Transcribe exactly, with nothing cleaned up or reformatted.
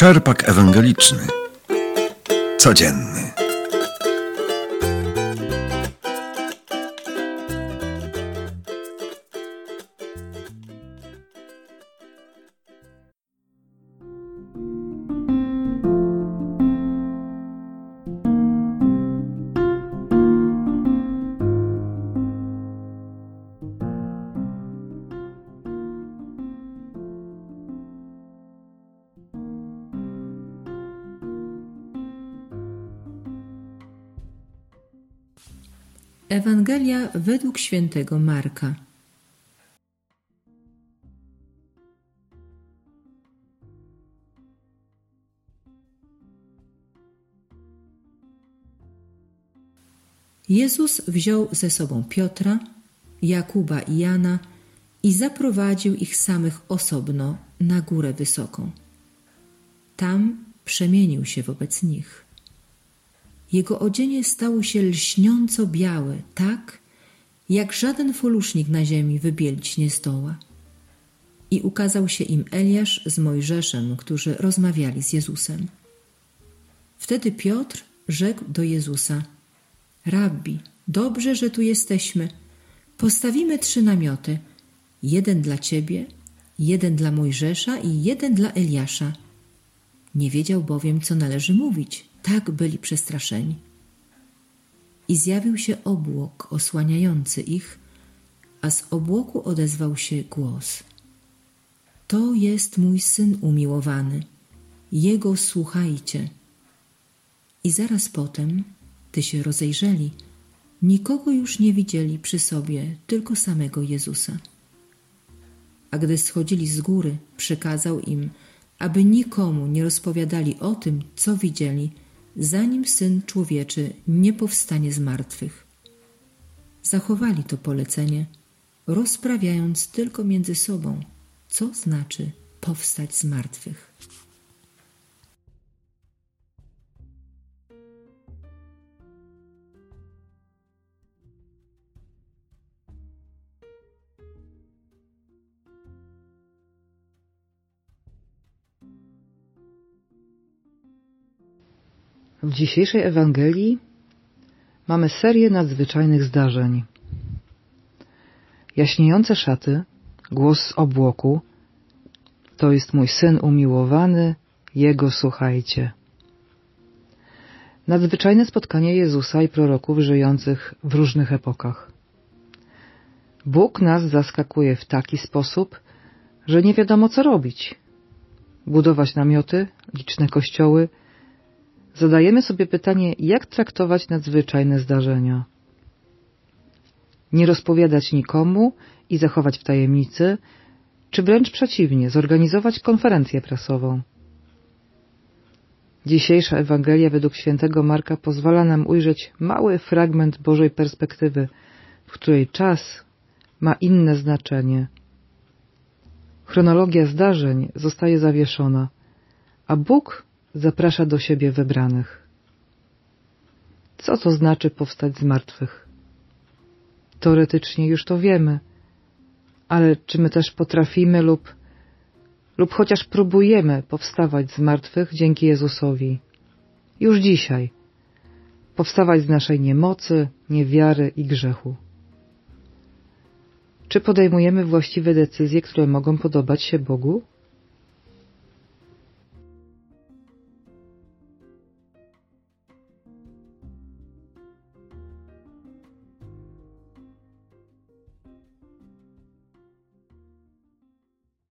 Czerpak ewangeliczny. Codzienny. Ewangelia według świętego Marka. Jezus wziął ze sobą Piotra, Jakuba i Jana i zaprowadził ich samych osobno na górę wysoką. Tam przemienił się wobec nich. Jego odzienie stało się lśniąco białe, tak, jak żaden folusznik na ziemi wybielić nie zdoła. I ukazał się im Eliasz z Mojżeszem, którzy rozmawiali z Jezusem. Wtedy Piotr rzekł do Jezusa: Rabbi, dobrze, że tu jesteśmy. Postawimy trzy namioty, jeden dla Ciebie, jeden dla Mojżesza i jeden dla Eliasza. Nie wiedział bowiem, co należy mówić. Tak byli przestraszeni. I zjawił się obłok osłaniający ich, a z obłoku odezwał się głos: To jest mój Syn umiłowany, Jego słuchajcie. I zaraz potem, gdy się rozejrzeli, nikogo już nie widzieli przy sobie, tylko samego Jezusa. A gdy schodzili z góry, przykazał im, aby nikomu nie rozpowiadali o tym, co widzieli, zanim Syn Człowieczy nie powstanie z martwych. Zachowali to polecenie, rozprawiając tylko między sobą, co znaczy powstać z martwych. W dzisiejszej Ewangelii mamy serię nadzwyczajnych zdarzeń. Jaśniejące szaty, głos z obłoku, to jest mój Syn umiłowany, Jego słuchajcie. Nadzwyczajne spotkanie Jezusa i proroków żyjących w różnych epokach. Bóg nas zaskakuje w taki sposób, że nie wiadomo co robić. Budować namioty, liczne kościoły. Zadajemy sobie pytanie, jak traktować nadzwyczajne zdarzenia. Nie rozpowiadać nikomu i zachować w tajemnicy, czy wręcz przeciwnie, zorganizować konferencję prasową. Dzisiejsza Ewangelia według świętego Marka pozwala nam ujrzeć mały fragment Bożej perspektywy, w której czas ma inne znaczenie. Chronologia zdarzeń zostaje zawieszona, a Bóg zaprasza do siebie wybranych. Co to znaczy powstać z martwych? Teoretycznie już to wiemy, ale czy my też potrafimy lub, lub chociaż próbujemy powstawać z martwych dzięki Jezusowi? Już dzisiaj. Powstawać z naszej niemocy, niewiary i grzechu. Czy podejmujemy właściwe decyzje, które mogą podobać się Bogu?